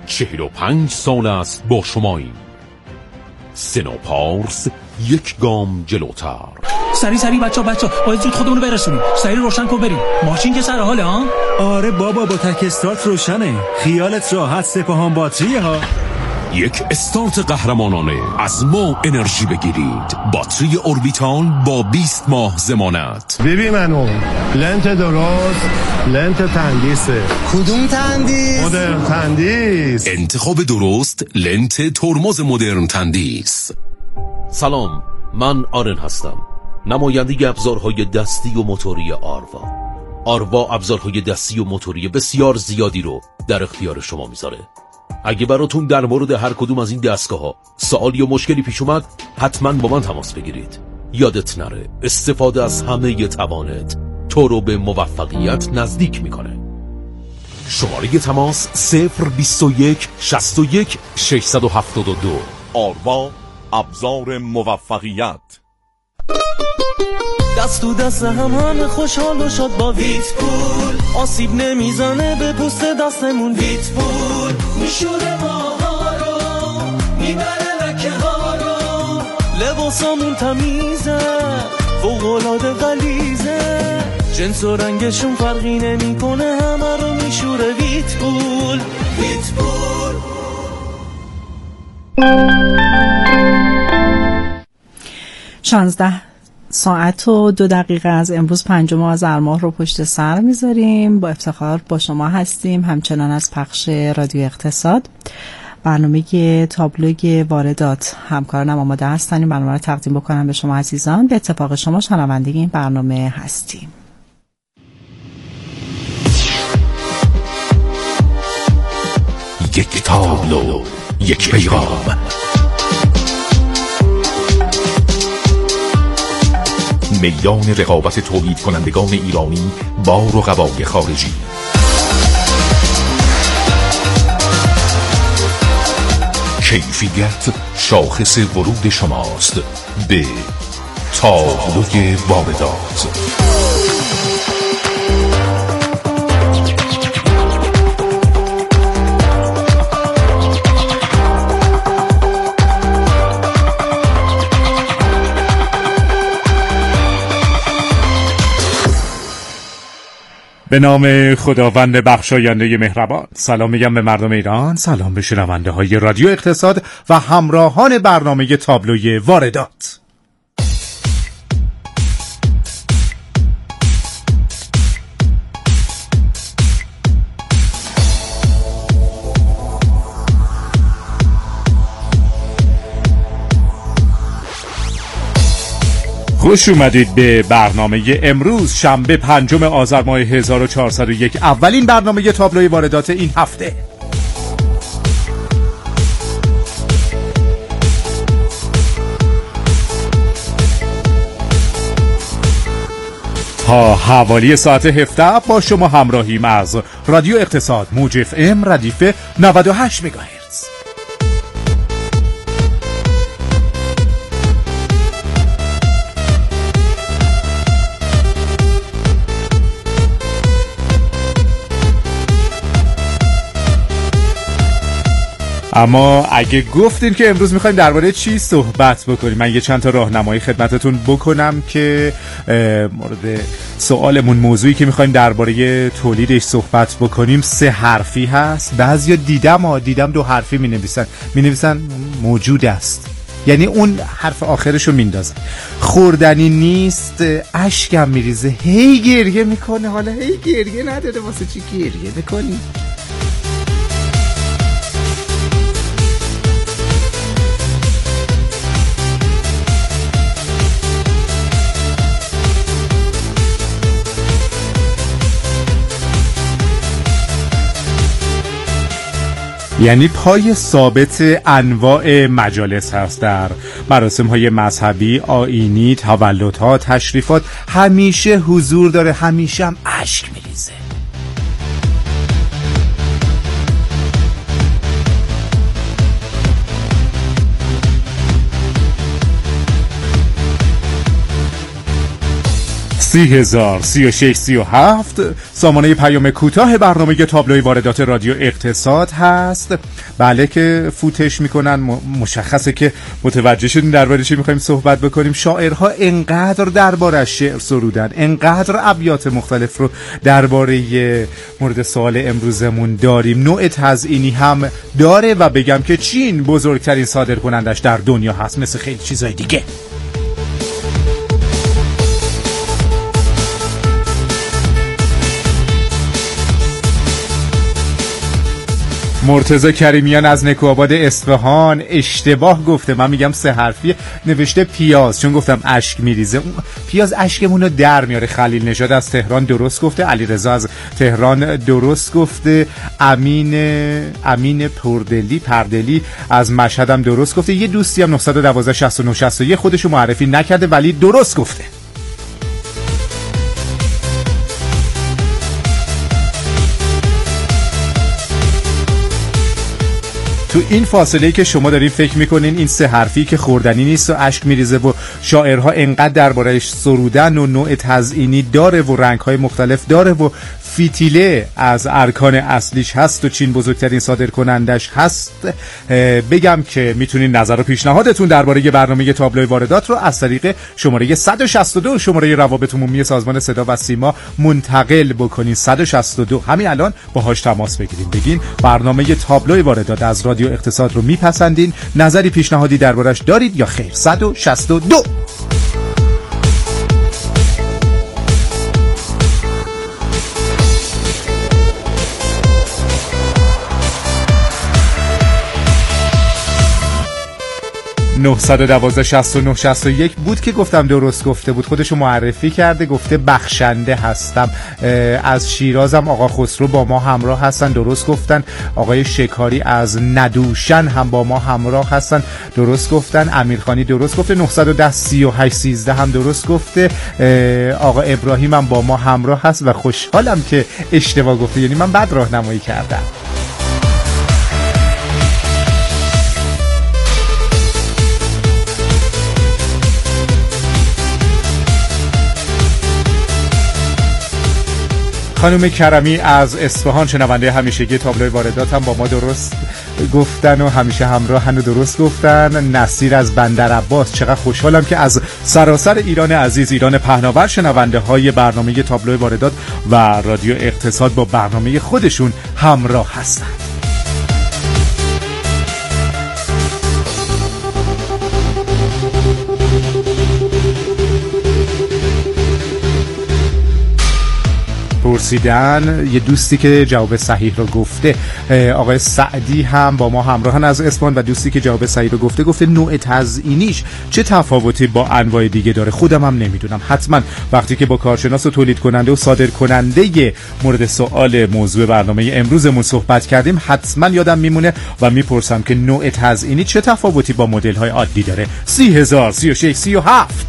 45 سال است با شماییم. سنا پارس یک گام جلوتر. سری بچه باید زود خودمونو برسونیم. سری روشن کن بریم. ماشین که سر حاله ها؟ آره بابا، با تک استارت روشنه. خیالت راحت، سپاهان باتریه ها. یک استارت قهرمانانه. از ما انرژی بگیرید. باتری اوربیتال با 20 ماه ضمانت. ببین منو لنت درست، لنت تندیسه. کدوم تندیس؟ مدرن تندیس. انتخاب درست، لنت ترمز مدرن تندیس. سلام، من آرن هستم، نماینده ابزارهای دستی و موتوری آروا ابزارهای دستی و موتوری بسیار زیادی رو در اختیار شما میذاره. اگه براتون در مورد هر کدوم از این دستگاه‌ها سوال یا مشکلی پیش اومد، حتما با من تماس بگیرید. یادت نره استفاده از همه توانت تو رو به موفقیت نزدیک میکنه. شماره تماس 021 61 672. آروا ابزار موفقیت. دست تو دست همه خوشحال و شاد با ویت پول. آسیب نمیزنه به پوست دستمون. ویت پول میشوره ماها رو، میبره لکه ها رو. لباسامون تمیزه، فوق‌العاده غلیظه. جنس و رنگشون فرقی نمیکنه، همه رو میشوره ویت پول. ویت پول. 16 ساعت و 2 دقیقه از امروز 5 آذر ماه رو پشت سر میذاریم. با افتخار با شما هستیم، همچنان از پخش رادیو اقتصاد. برنامه تابلوی واردات همکارانم آماده هستن این برنامه رو تقدیم بکنم به شما عزیزان. به اتفاق شما شنونده این برنامه هستیم. یک تابلو، یک پیغام. میدان رقابت تولید کنندگان ایرانی با رقبای خارجی. کیفیت شاخص ورود شماست به تابلوی واردات. به نام خداوند بخشاینده مهربان. سلام میگم به مردم ایران، سلام به شنونده های رادیو اقتصاد و همراهان برنامه تابلوی واردات. خوش اومدید به برنامه امروز شنبه 5 آذر ماه 1401، اولین برنامه تابلوی واردات این هفته. تا حوالی ساعت 17 با شما همراهیم از رادیو اقتصاد، موج اف ام ردیف 98 مگاهرتز. اما اگه گفتین که امروز میخوایم درباره چی صحبت بکنیم، من یه چند تا راهنمایی خدمتتون بکنم که مورد سوالمون، موضوعی که میخوایم درباره تولیدش صحبت بکنیم 3 حرفی هست. بعضیا دیدم 2 حرفی مینویسن موجود است، یعنی اون حرف آخرشو میندازن. خوردنی نیست، اشکم میریزه، هی گریه میکنه. حالا هی گریه نداره، واسه چی گریه میکنی؟ یعنی پای ثابت انواع مجالس هست در مراسم‌های مذهبی، آیینی، تولدها، تشریفات، همیشه حضور داره، همیشه هم اشک میریزه. 30,000 36 37 سامانه پیام کوتاه برنامه تابلوی واردات رادیو اقتصاد هست. بله که فوتش میکنن مشخصه که متوجه شدین درباره چی میخوایم صحبت بکنیم. شاعرها انقدر درباره شعر سرودن، انقدر ابیات مختلف رو درباره مورد سوال امروزمون داریم. نوع تزیینی هم داره و بگم که چین بزرگترین صادرکنندش در دنیا هست، مثل خیلی چیزای دیگه. مرتضی کریمیان از نکوآباد اصفهان اشتباه گفته، من میگم 3 حرفیه، نوشته پیاز، چون گفتم اشک میریزه، پیاز اشکمون رو در میاره. خلیل نژاد از تهران درست گفته، علیرضا از تهران درست گفته، امین پردلی از مشهد هم درست گفته. یه دوستی هم 912 69 61 خودشو معرفی نکرده ولی درست گفته. تو این فاصله که شما دارین فکر میکنین این 3 حرفی که خوردنی نیست و اشک میریزه و شاعرها انقدر درباره‌اش سرودن و نوع تزیینی داره و رنگ‌های مختلف داره و فیتیله از ارکان اصلیش هست و چین بزرگترین صادرکنندش هست، بگم که میتونین نظر و پیشنهادتون درباره برنامه تابلوی واردات رو از طریق شماره 162 شماره روابط عمومی سازمان صدا و سیما منتقل بکنین. 162 همین الان باهاش تماس بگیرین، بگین برنامه تابلوی واردات از رادیو اقتصاد رو میپسندین، نظری پیشنهادی دربارش دارید یا خیر. 162 912 69 61 بود که گفتم درست گفته بود، خودشو معرفی کرده، گفته بخشنده هستم. از شیرازم آقا خسرو با ما همراه هستن، درست گفتن. آقای شکاری از ندوشن هم با ما همراه هستن، درست گفتن. امیرخانی درست گفته. 910 38 13 هم درست گفته. آقا ابراهیم هم با ما همراه هست و خوشحالم که اشتباه گفته، یعنی من بد راهنمایی کردم. خانم کرمی از اصفهان شنونده همیشگی تابلوی واردات هم با ما درست گفتن و همیشه همراهن و درست گفتن. نصیر از بندر عباس، چقدر خوشحالم که از سراسر ایران عزیز، ایران پهناور، شنونده های برنامه تابلوی واردات و رادیو اقتصاد با برنامه خودشون همراه هستن. پرسیدن یه دوستی که جواب صحیح رو گفته، آقای سعدی هم با ما همراهن از اصفهان و دوستی که جواب صحیح رو گفته نوع تزیینیش چه تفاوتی با انواع دیگه داره. خودم هم نمیدونم، حتما وقتی که با کارشناس و تولید کننده و صادر کننده مورد سوال موضوع برنامه امروزمون صحبت کردیم حتما یادم میمونه و میپرسم که نوع تزیینی چه تفاوتی با مدل های عادی داره. 30,000 36 37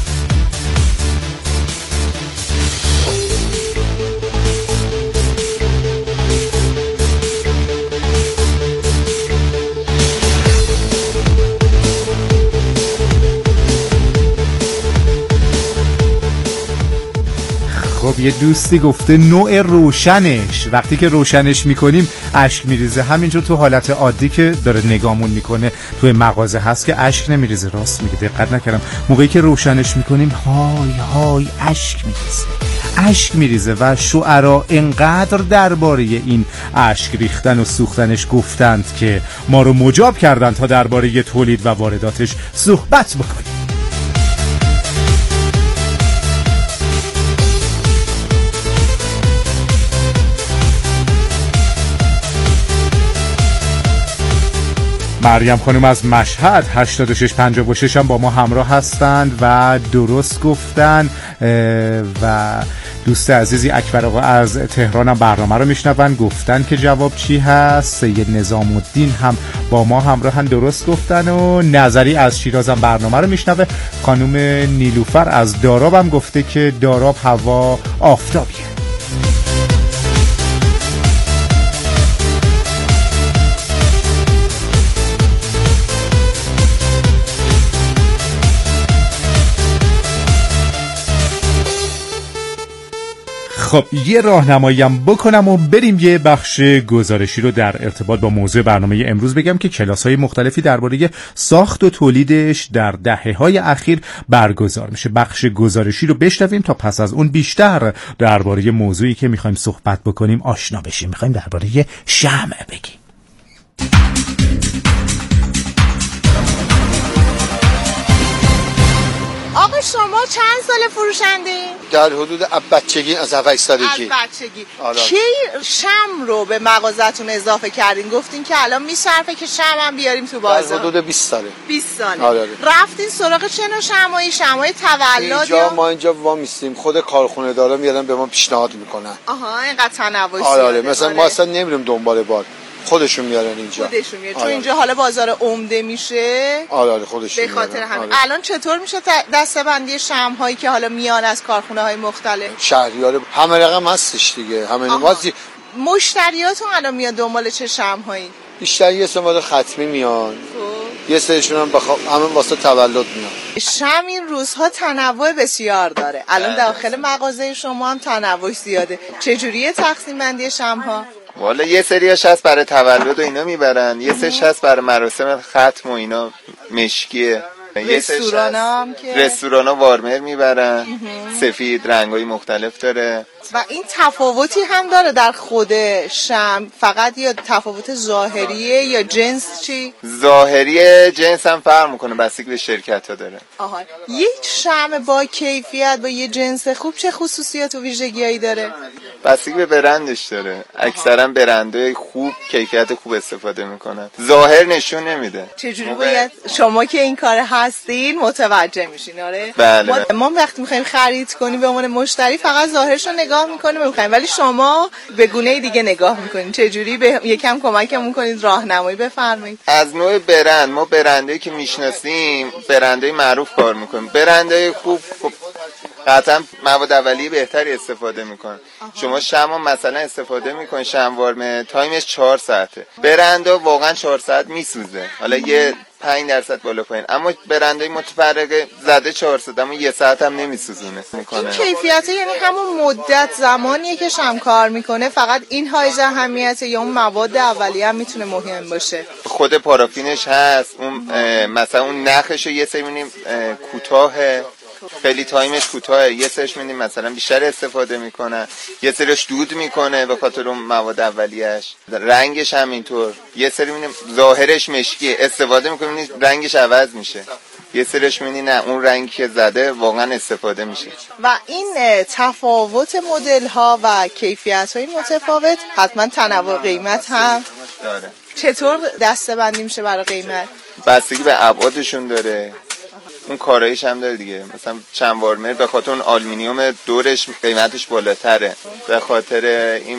خب یه دوستی گفته نوع روشنش، وقتی که روشنش میکنیم اشک میریزه. همینجور تو حالت عادی که داره نگامون میکنه توی مغازه هست که اشک نمیریزه. راست میگه، دقت نکردم. موقعی که روشنش میکنیم های های اشک میریزه و شعرا انقدر درباره این اشک ریختن و سوختنش گفتند که ما رو مجاب کردند تا درباره تولید و وارداتش صحبت بکنیم. مریم خانم از مشهد 8656 هم با ما همراه هستند و درست گفتن و دوست عزیزی اکبر آقا از تهران هم برنامه رو میشنون، گفتن که جواب چی هست. سید نظام الدین هم با ما همراهن، درست گفتن. و نظری از شیراز هم برنامه رو میشنوه. خانم نیلوفر از داراب هم گفته که داراب هوا آفتابیه. خب یه راهنمایی هم بکنم و بریم یه بخش گزارشی رو در ارتباط با موضوع برنامه امروز بگم که کلاس‌های مختلفی درباره ساخت و تولیدش در دهه‌های اخیر برگزار میشه. بخش گزارشی رو بشنویم تا پس از اون بیشتر درباره موضوعی که می‌خوایم صحبت بکنیم آشنا بشیم. می‌خوایم درباره شمع بگیم. آقا شما چند سال فروشنده؟ در حدود بچگی، از 8 سالگی. از بچگی. کی شمع رو به مغازتون اضافه کردین؟ گفتین که الان میصرفه که شمع هم بیاریم تو بازار. در حدود 20 ساله. 20 ساله. آره. رفتین سراغ چه نوع شمعی؟ شمعای تولد ما اینجا وامیستیم، خود کارخونه دارا میارن به ما پیشنهاد میکنن. آها، اینقدر تنوع. آره. مثلا ما اصلا نمیریم دنبال بار، خودشون میارن اینجا. خودشون میارن. چون اینجا حالا بازار عمده میشه. آره خودشون. به خاطر همین الان چطور میشه دسته‌بندی شمع‌هایی که حالا میان از کارخونه‌های مختلف؟ شهریار همه رقم هستش دیگه. همه نمازی. مشتریاتون الان میاد دنبال چه شمع‌هایی؟ یه سماد ختمی میان. یه سریشون هم همه واسه تولد میان. شمع این روزها تنوع بسیار داره. الان داخل مغازه شما هم تنوع زیاده. چجوریه تقسیم بندی شمع‌ها؟ والا یه سریاش هست برای تولد و اینا میبرن، یه سریش هست برای مراسم ختم و اینا مشکیه. رستورانا وارمر میبرن، سفید رنگای مختلف داره. و این تفاوتی هم داره در خود شمع، فقط یا تفاوت ظاهریه یا جنس چی؟ ظاهری جنس هم فرق میکنه، بستگی به شرکت ها داره. آها، یک شمع با کیفیت با یه جنس خوب چه خصوصیات و ویژگیایی داره؟ بستگی به برندش داره. اکثرا برندهای خوب کیفیت خوب استفاده میکنن، ظاهر نشون نمیده. چجوری باید شما که این کار هستین متوجه میشین؟ آره بله. ما وقتی میخوایم خرید کنیم به عنوان مشتری فقط ظاهرش رو نگاه میکنیم میخوایم، ولی شما به گونه دیگه نگاه میکنین. چجوری یکم کمکمون کنید، راهنمایی بفرمایید. از نوع برند، ما برندایی که میشناسیم برندای معروف کار میکنیم. برندای خوب قطعا مواد اولیه بهتری استفاده میکنن. شما شمع مثلا استفاده میکنین، شمع وارم تایمش 4 ساعته. برندا واقعا 4 ساعت میسوزه، حالا یه 5% بالا پایین، اما برندای متفرقه زده 4 ساعت اما 1 ساعت هم نمیسوزونه میکنه. این کیفیت یعنی همون مدت زمانیه که شمع کار میکنه، فقط این های اهمیته یا اون مواد اولیه هم میتونه مهم باشه؟ خود پارافینش هست، اون مثلا اون نخشو یه سری می‌بینیم کوتاهه، خیلی تایمش کوتاهه، یه سرش می‌بینیم مثلا بیشتر استفاده میکنن، یه سرش دود میکنه به خاطر اون مواد اولیه‌اش. رنگش هم اینطور، یه سری می‌بینیم ظاهرش مشکیه، استفاده میکنیم رنگش عوض میشه، یه سرش می‌بینی نه اون رنگی که زده واقعا استفاده میشه. و این تفاوت مدل ها و کیفیت های متفاوت حتما تنوع قیمت هم داره. چطور دسته بندی میشه برای قیمت؟ بستگی به ابعادشون داره، اون کارایش هم داره دیگه. مثلا چند وارمر به خاطر اون آلومینیوم دورش قیمتش بالاتره، به خاطر این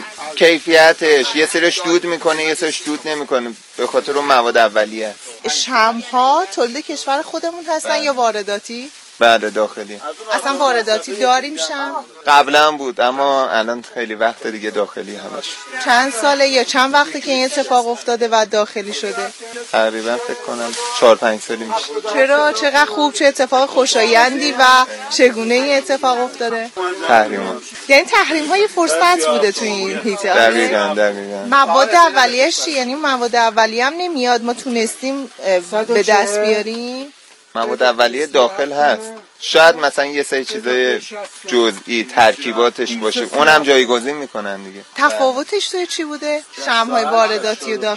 کیفیتش. یه سرش دود میکنه یه سرش دود نمیکنه به خاطر اون مواد اولیه. شمع ها تولید کشور خودمون هستن یا وارداتی؟ بله داخلی. اصلا وارداتی داریم شمع؟ قبلا بود اما الان خیلی وقت دیگه داخلی همش. چند ساله یا چند وقته که این اتفاق افتاده و داخلی شده؟ تقریبا فکر کنم 4-5 سالی میشه. چرا؟ چقدر خوب، چه اتفاق خوشایندی و چگونه این اتفاق افتاده؟ تحریم. یعنی تحریم های فرصت بوده توی این هیته؟ دقیقاً. مواد اولیه‌اش چی؟ یعنی مواد اولیه هم نمیاد ما تونستیم به دست بیاریم؟ مواد اولیه داخل هست، شاید مثلا یه سری چیزای جزئی ترکیباتش باشه اونم جایگزین میکنن دیگه. تفاوتش توی چی بوده؟ شمع‌های وارداتی و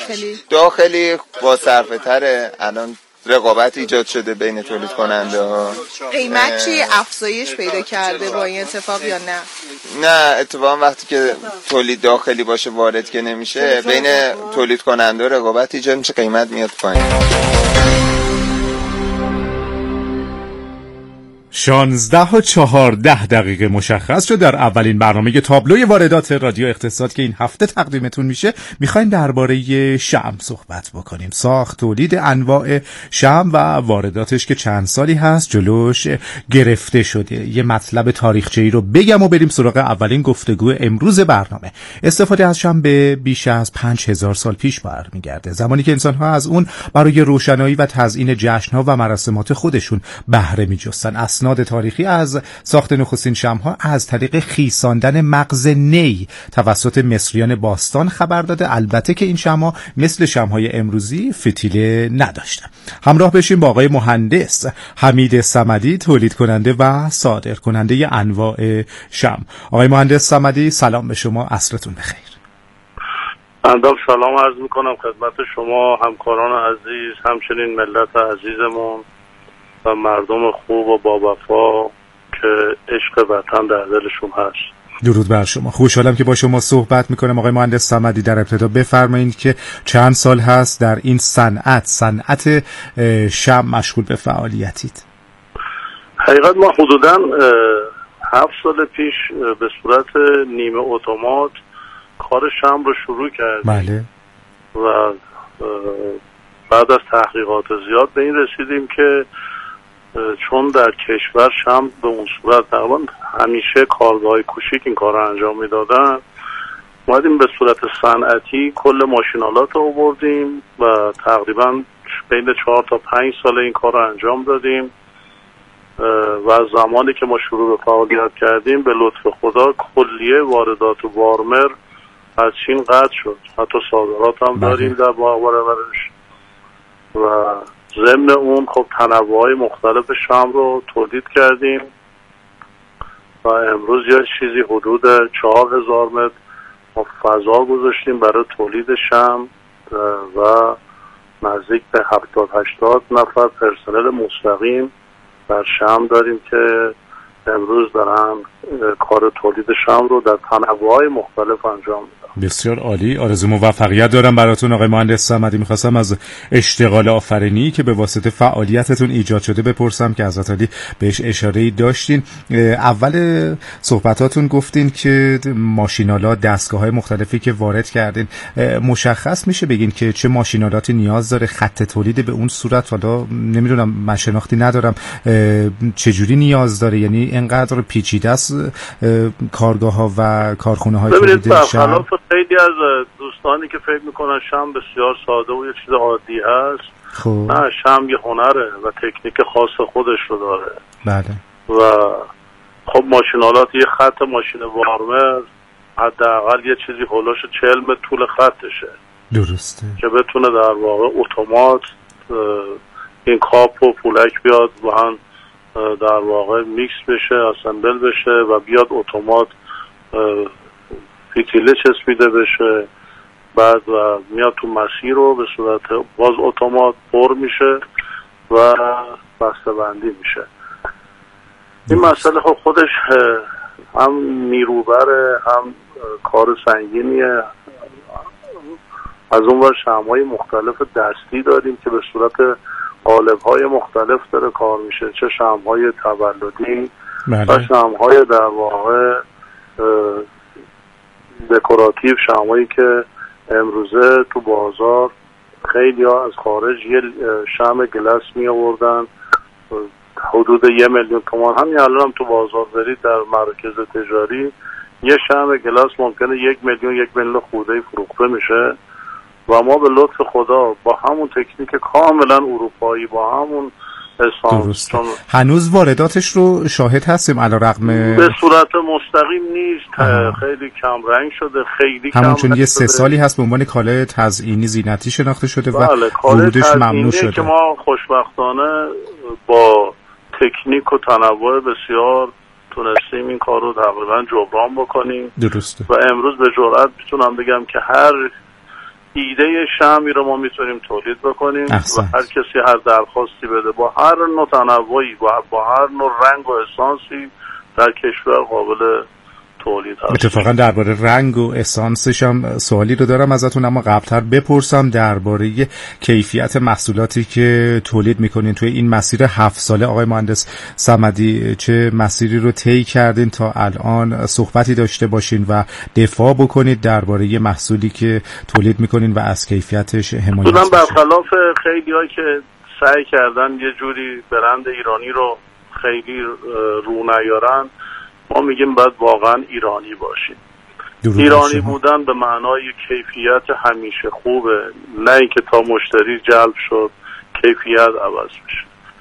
داخلی با صرفه تره، الان رقابت ایجاد شده بین تولید کننده ها. قیمت چی افزایش پیدا کرده با این اتفاق یا نه؟ نه اتفاقا وقتی که تولید داخلی باشه وارد که نمیشه بین تولید کننده رقابت ایجاد میشه، قیمت میاد پایین. 16:14 مشخص شد در اولین برنامه تابلوی واردات رادیو اقتصاد که این هفته تقدیمتون میشه میخوایم درباره شمع صحبت بکنیم. ساخت تولید انواع شمع و وارداتش که چند سالی هست جلوش گرفته شده. یه مطلب تاریخچه‌ای رو بگم و بریم سراغ اولین گفتگو امروز برنامه. استفاده از شمع به بیش از 5000 سال پیش برمیگرده، زمانی که انسان‌ها از اون برای روشنایی و تزیین جشن‌ها و مراسمات خودشون بهره می‌جستن. اسناد اسناد تاریخی از ساخت نخستین شمع‌ها از طریق خیساندن مغز نی توسط مصریان باستان خبر داده، البته که این شمع‌ها مثل شمع‌های امروزی فتیله نداشتند. همراه بشیم با آقای مهندس حمید صمدی، تولید کننده و صادر کننده انواع شمع. آقای مهندس صمدی، سلام به شما، عصرتون بخیر. سلام عرض میکنم خدمت شما همکاران عزیز، همچنین ملت عزیزمون و مردم خوب و با وفا که عشق وطن در دلشون هست. درود بر شما. خوشحالم که با شما صحبت میکنم. آقای مهندس صمدی، در ابتدا بفرمایید که چند سال هست در این صنعت شمع مشغول به فعالیتید؟ حقیقت ما حدوداً 7 سال پیش به صورت نیمه اتومات کار شمع رو شروع کردیم. بله. و بعد از تحقیقات زیاد به این رسیدیم که چون در کشور شمع به اون صورت تقریبا همیشه کارگاه‌های کوچیک این کار رو انجام میدادن، اومدیم به صورت صنعتی کل ماشینالات رو آوردیم و تقریبا بین 4 تا 5 سال این کار رو انجام دادیم و از زمانی که ما شروع به فعالیت کردیم به لطف خدا کلیه واردات وارمر از چین قطع شد. حتی صادرات هم داریم در برابرش و ضمن اون خب تنوع‌های مختلف شمع رو تولید کردیم و امروز یه چیزی حدود 4000 متر ما فضا گذاشتیم برای تولید شمع و نزدیک به 70-80 نفر پرسنل مستقیم در شمع داریم که امروز دارن کار تولید شمع رو در تنوع‌های مختلف انجام میدن. بسیار عالی. آرزو موفقیت دارم براتون آقای مهندس صمدی. می‌خواستم از اشتغال آفرینی که به واسطه فعالیتتون ایجاد شده بپرسم که حضرت علی بهش اشاره‌ای داشتین. اول صحبتاتون گفتین که ماشین‌آلات، دستگاه‌های مختلفی که وارد کردین، مشخص میشه بگین که چه ماشین‌آلاتی نیاز داره؟ خط تولید به اون صورت حالا نمیدونم، من شناختی ندارم چجوری نیاز داره، یعنی اینقدر پیچیده است کارگاه‌ها و کارخونه‌های تولید شمع؟ خیلی از دوستانی که فکر میکنن شمع بسیار ساده و یه چیز عادی هست، نه، شمع یه هنره و تکنیک خاص خودش رو داره. بله. و خب ماشینالات، یه خط ماشین وارمر حداقل یه چیزی هولوش 40 متر طول خطشه. درسته. که بتونه در واقع اتومات این کاپ و پولک بیاد و هم در واقع میکس بشه، اسمبل بشه و بیاد اتومات فتیله چسبیده بشه، بعد و میاد تو مسیر رو به صورت باز اتومات پر میشه و بسته بندی میشه. این مسئله خب خودش هم نیروبره، هم کار سنگینیه. از اون ور شمع‌های مختلف دستی داریم که به صورت قالب‌های مختلف داره کار میشه، چه شمع‌های تولدی و شمع‌های در واقع دکوراتیو، شمع‌هایی که امروزه تو بازار خیلی ها از خارج یه شمع گلاس می آوردن حدود 1 میلیون تومان. همین الان هم تو بازار برید در مراکز تجاری یه شمع گلاس ممکنه 1 میلیون 1 میلیون خورده فروخته میشه و ما به لطف خدا با همون تکنیک کاملا اروپایی، با همون اسانس، هنوز وارداتش رو شاهد هستیم علیرغم به صورت مستقیم نیست. خیلی کم رنگ شده، خیلی همون کم، چون یه 3 سالی هست به عنوان کالای تزئینی زینتی شناخته شده و ورودش ممنوع شده که ما خوشبختانه با تکنیک و تنوع بسیار تونستیم این کار رو تقریبا جبران بکنیم. درسته. و امروز به جرئت میتونم بگم که هر ایده شمعی رو ما میتونیم تولید بکنیم و هر کسی هر درخواستی بده با هر نوع تنوعی و با هر نوع رنگ و اسانسی در کشور قابل تولید هست. اتفاقا درباره رنگ و اسانسش هم سوالی رو دارم ازتون، اما قبلتر بپرسم درباره کیفیت محصولاتی که تولید میکنین توی این مسیر 7 ساله. آقای مهندس صمدی، چه مسیری رو طی کردین تا الان صحبتی داشته باشین و دفاع بکنید درباره محصولی که تولید میکنین و از کیفیتش حمایت بشین؟ برخلاف خیلی‌هایی که سعی کردن یه جوری برند ایرانی رو خیلی رو نیارن، ما میگیم باید واقعا ایرانی باشیم. ایرانی بودن به معنای کیفیت همیشه خوبه، نه اینکه تا مشتری جلب شد کیفیت عوض میشه.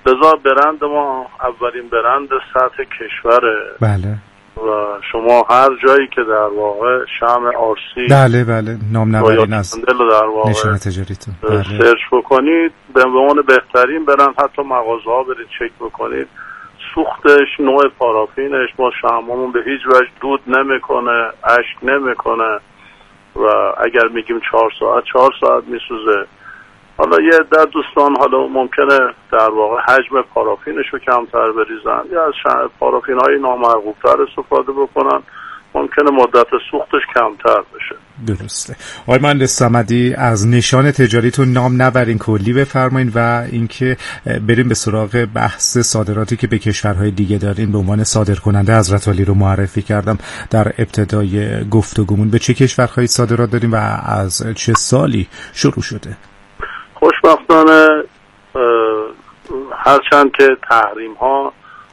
لذا برند ما اولین برند سطح کشوره. بله. و شما هر جایی که در واقع شمع آرسی بله نام نبرین از نشان تجاریتون سرچ بکنید به عنوان بهترین برند، حتی مغازه ها برید چک بکنید سوختش، نوع پارافینش، ما شمعمون به هیچ وجه دود نمیکنه، اشک نمیکنه و اگر میگیم 4 ساعت میسوزه. حالا یه عده دوستان حالا ممکنه در واقع حجم پارافینش رو کمتر بریزن یا از پارافین های نامرغوبتر استفاده بکنن، ممکنه مدت سوختش کمتر بشه. درسته. آقای مهندس صمدی، از نشان تجاریتون نام نبرین، کلی بفرمایید و اینکه بریم به سراغ بحث صادراتی که به کشورهای دیگه دارین. به عنوان صادرکننده حضرت عالی رو معرفی کردم در ابتدای گفتگومون. به چه کشورهایی صادرات داریم و از چه سالی شروع شده؟ خوشبختانه هرچند که تحریم ها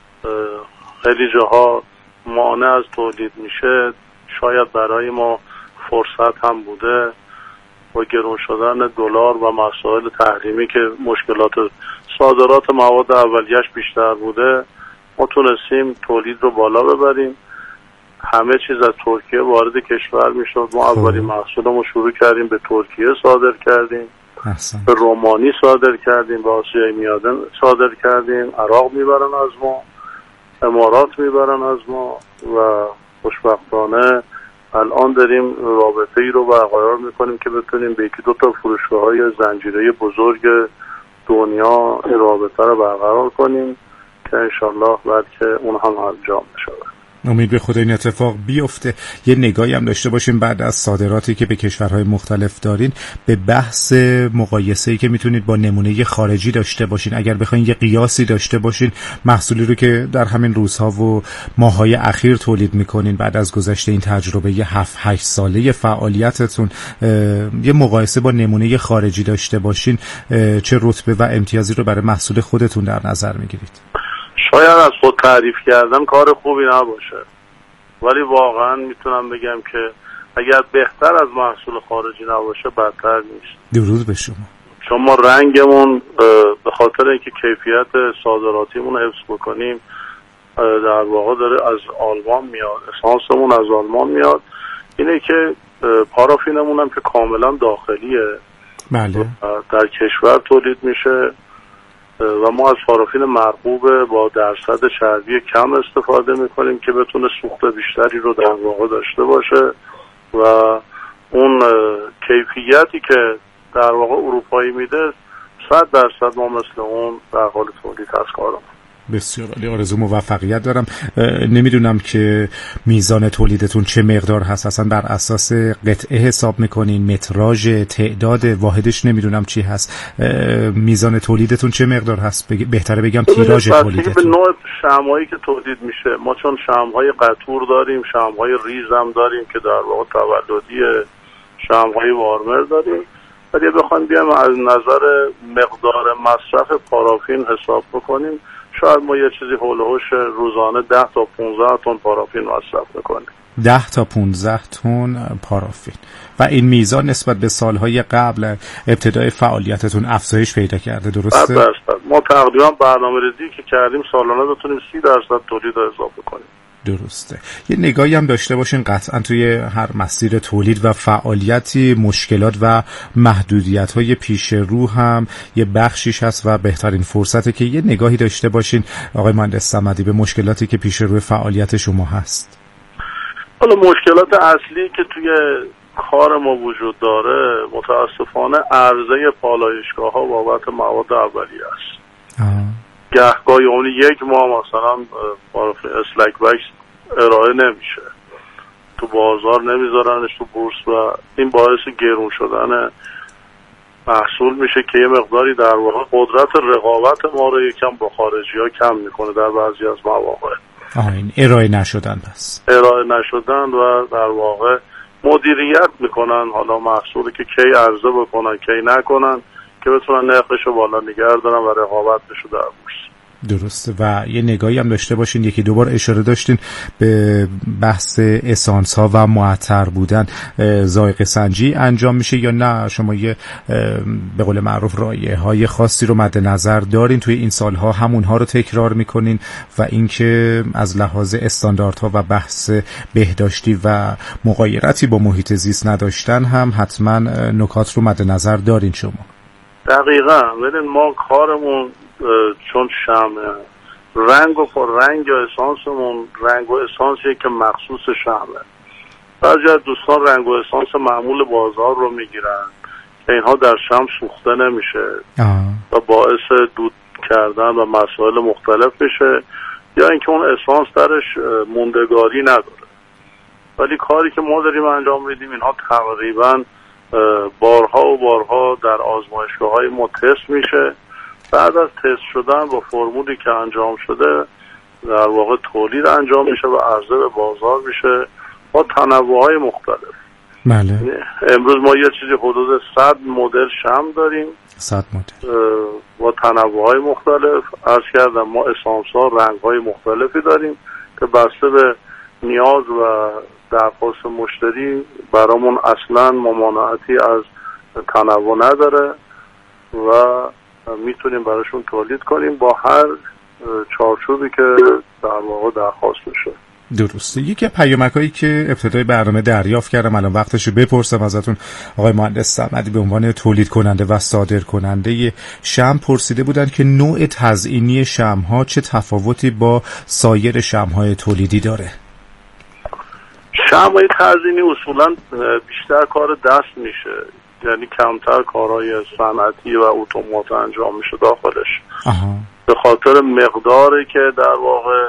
خیلی جاها مانع از تولید میشه، شاید برای ما فرصت هم بوده با گرون شدن دلار و مسائل تحریمی که مشکلات صادرات مواد اولیه‌اش بیشتر بوده، ما تونستیم تولید رو بالا ببریم. همه چیز از ترکیه وارد کشور میشد. ما اولین محصولمون شروع کردیم به ترکیه صادر کردیم، به رومانی صادر کردیم، به آسیای میانه صادر کردیم، عراق میبرن از ما، امارات میبرن از ما و خوشبختانه الان داریم رابطه ای رو برقرار میکنیم که بتونیم به 1-2 تا فروشگاه‌های زنجیره بزرگ دنیا این رابطه رو برقرار کنیم که انشالله بعد که اون هم انجام بشه. امید به خدا این اتفاق بیفته. یه نگاهی هم داشته باشیم بعد از صادراتی که به کشورهای مختلف دارین به بحث مقایسه‌ای که میتونید با نمونه خارجی داشته باشین. اگر بخواین یه قیاسی داشته باشین محصولی رو که در همین روزها و ماه‌های اخیر تولید میکنین بعد از گذشت این تجربه 7-8 ساله فعالیتتون، یه مقایسه با نمونه خارجی داشته باشین، چه رتبه و امتیازی رو برای محصول خودتون در نظر میگیرید؟ شاید از خود تعریف کردن کار خوبی نباشه، ولی واقعا میتونم بگم که اگر بهتر از محصول خارجی نباشه بدتر نیست. درود به شما. چون ما رنگمون به خاطر اینکه کیفیت صادراتیمون حفظ بکنیم در واقع داره از آلمان میاد، اسانسمون از آلمان میاد. اینه که پارافینمون هم که کاملا داخلیه، بله، در کشور تولید میشه و ما از پارافین مرغوب با درصد چربی کم استفاده میکنیم که بتونه سوخت بیشتری رو در واقع داشته باشه و اون کیفیتی که در واقع اروپایی میده 100% ما مثل اون در حال تولید از کارم. بسیار عالی، آرزو موفقیت دارم. نمیدونم که میزان تولیدتون چه مقدار هست، اصلا بر اساس قطعه حساب میکنین، متراژ، تعداد واحدش نمیدونم چی هست، میزان تولیدتون چه مقدار هست؟ بهتره بگم تیراژ تولیدتون. به نوع شمعایی که تولید میشه، ما چون شمعهای قطور داریم، شمعهای ریز هم داریم که در واقع تولدی، شمعهای وارمر داریم، ولی بخوایم بیایم از نظر مقدار مصرف پارافین حساب بکنیم، شاید ما یه چیزی حول و حوش روزانه 10 تا 15 تن پارافین مصرف میکنیم. 10 تا 15 تن پارافین. و این میزان نسبت به سالهای قبل ابتدای فعالیتتون افزایش پیدا کرده، درسته؟ بله، ما تقریبا برنامه‌ریزی که کردیم سالانه بتونیم 30% تولید رو اضافه کنیم. درسته. یه نگاهی هم داشته باشین قطعا توی هر مسیر تولید و فعالیتی مشکلات و محدودیت‌های پیش رو هم یه بخشیش هست و بهترین فرصته که یه نگاهی داشته باشین آقای مهندس صمدی به مشکلاتی که پیش روی فعالیت شما هست. حالا مشکلات اصلی که توی کار ما وجود داره متاسفانه عرضه پالایشگاه‌ها بابت مواد اولیه است. گهگاهی اون 1 ماه مثلا اسلک وکس ارائه نمیشه، تو بازار نمیذارنش تو بورس و این باعث گرون شدن محصول میشه که یه مقداری در واقع قدرت رقابت ما رو یکم با خارجی ها کم میکنه در بعضی از مواقع. این ارائه نشدن بس ارائه نشدن و در واقع مدیریت میکنن حالا محصولی که کی عرضه بکنن کی نکنن که بتونن نرخش رو بالا نگه دارن و رقابت بشه در بورس. درسته. و یه نگاهی هم داشته باشین، یکی دو بار اشاره داشتین به بحث اسانس ها و معطر بودن، ذائقه سنجی انجام میشه یا نه؟ شما یه به قول معروف رایحه های خاصی رو مد نظر دارین توی این سالها، همونها رو تکرار میکنین و اینکه از لحاظ استانداردها و بحث بهداشتی و مغایرتی با محیط زیست نداشتن هم حتما نکات رو مد نظر دارین شما؟ دقیقاً. ببین ما کارمون چون شمعه، رنگ و رنگ یا اسانسمون رنگ و اسانسیه که مخصوص شمعه. بعضی از دوستان رنگ و اسانس معمول بازار رو میگیرن که اینها در شمع سوخته نمیشه و باعث دود کردن و مسائل مختلف میشه، یا اینکه اون اسانس درش موندگاری نداره. ولی کاری که ما داریم انجام میدیم اینها تقریبا بارها و بارها در آزمایشگاه‌های ما تست میشه. بعد از تست شدن با فرمولی که انجام شده در واقع تولید انجام میشه و عرضه به بازار میشه با تنوع‌های مختلف. بله. امروز ما یه چیزی حدود 100 مدل شمع داریم، 100 مدل با تنوع‌های مختلف. عرض کردم ما اسانس‌ها رنگ‌های مختلفی داریم که بسته به نیاز و درخواست مشتری برامون اصلا ممانعتی از تنوع نداره و میتونیم براشون تولید کنیم با هر چارچوبی که در واقع درخواست میشه. درسته. یکی از پیامک‌هایی که ابتدای برنامه دریافت کردم، الان وقتشه بپرسم ازتون، آقای مهندس صمدی به عنوان تولید کننده و صادر کننده شمع پرسیده بودن که نوع تزیینی شمع‌ها چه تفاوتی با سایر شمع‌های تولیدی داره؟ شمع‌های تزیینی اصولاً بیشتر کار دست میشه، یعنی کمتر کارهای صنعتی و اتومات انجام میشه داخلش. به خاطر مقداری که در واقع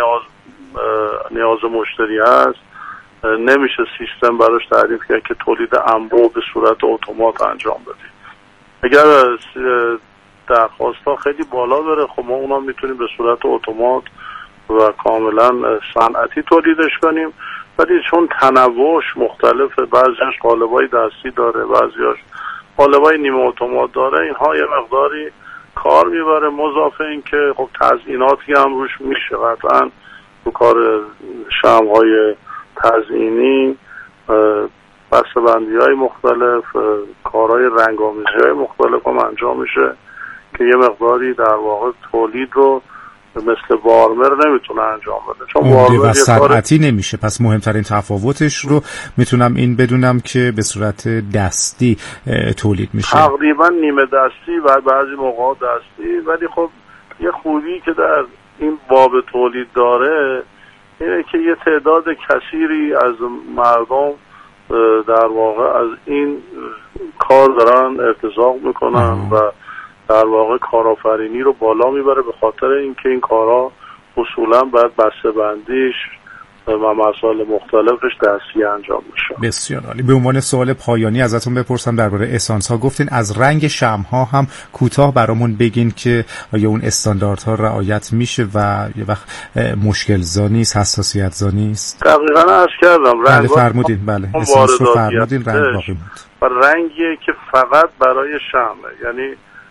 نیاز مشتری هست نمیشه سیستم براش تعریف کرد که تولید انبوه به صورت اتومات انجام بدیم. اگر درخواست‌ها خیلی بالا بره خب ما اونا میتونیم به صورت اتومات و کاملا صنعتی تولیدش کنیم. ولی چون تنوعش مختلفه، بعضیش قالب‌های دستی داره، بعضیش قالب‌های نیمه اتومات داره، اینها یه مقداری کار میبره. مضافه این که خب تزییناتی هم روش میشه قطعاً تو کار شمع‌های تزیینی، بسته‌بندی‌های مختلف، کارهای رنگ‌آمیزی‌های مختلف هم انجام میشه که یه مقداری در واقع تولید رو مثل وارمر نمیتونه انجام بده، چون وارمر صنعتی نمیشه. پس مهمترین تفاوتش رو میتونم این بدونم که به صورت دستی تولید میشه، تقریبا نیمه دستی و بعضی موقع دستی. ولی خب یه خوبی که در این باب تولید داره اینه که یه تعداد کثیری از مردم در واقع از این کار دارن ارتزاق میکنن و در واقع کارآفرینی رو بالا میبره، به خاطر اینکه این کارها اصولا باید بسته‌بندیش و مسائل مختلفش دستی انجام میشه. بسیار عالی. به عنوان سوال پایانی ازتون بپرسم درباره اسانس ها. گفتین از رنگ شمع ها هم کوتاه برامون بگین که آیا اون استانداردها رعایت میشه و یه وقت مشکل زا نیست، حساسیت زا نیست؟ دقیقاً عرض کردم. بله فرمودین. بله اسانس رو فرمودین، رنگ باقی موند. و رنگیه که فقط برای شمعه، یعنی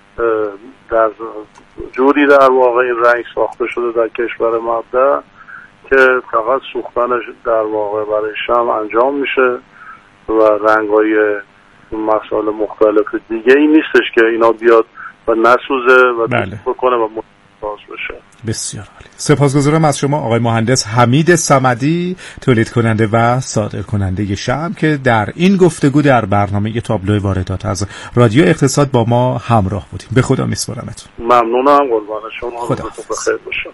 در جوری در واقع این رنگ ساخته شده در کشور مبدأ که فقط سوختنش در واقع برای شمع انجام میشه و رنگ‌های مسائل مختلف دیگه ای نیستش که اینا بیاد و نسوزه و بکنه و متفاوت بشه. بسیار عالی. سپاسگزارم از شما آقای مهندس حمید صمدی، تولید کننده و صادر کننده شمع، که در این گفتگو در برنامه تابلو واردات از رادیو اقتصاد با ما همراه بودیم. به خدا میسپارمتون. ممنونم، قربان شما. خدا بخیر باشید.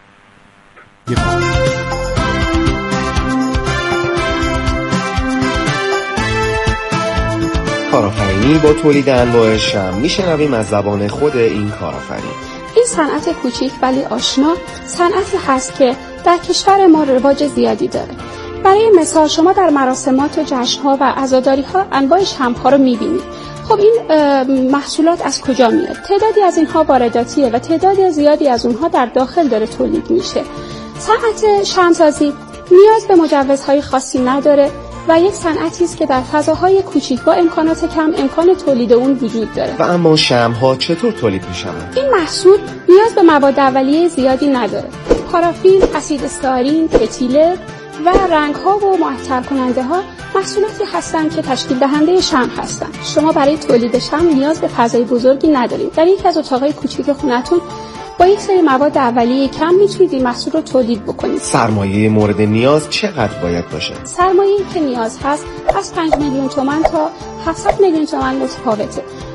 کارآفرینی با تولید انواع شمع میشنویم از زبان خود این کارآفرین. این صنعت کوچیک ولی آشنا صنعتی هست که در کشور ما رواج زیادی داره. برای مثال شما در مراسمات و جشن‌ها و عزاداری‌ها انواع شمع‌ها رو می‌بینید. خب این محصولات از کجا میاد؟ تعدادی از اینها وارداتیه و تعداد زیادی از اونها در داخل داره تولید میشه. صنعت شمع‌سازی نیاز به مجوزهای خاصی نداره و یک صنعتی است که در فضاهای کوچیک با امکانات کم امکان تولید اون وجود داره. و اما شمع‌ها چطور تولید می‌شوند؟ این محصول نیاز به مواد اولیه زیادی نداره. پارافین، اسید استارین، فتیله و رنگ‌ها و معطر کننده‌ها محصولاتی هستند که تشکیل دهنده شمع هستند. شما برای تولید شمع نیاز به فضای بزرگی ندارید. در یک از اتاق‌های کوچیک خونه‌تون با یک سری مواد اولیه کم میتونید این محصول رو تولید بکنید. سرمایه مورد نیاز چقدر باید باشه؟ سرمایه‌ای که نیاز هست از 5 میلیون تومان تا 700 میلیون تومان متفاوته.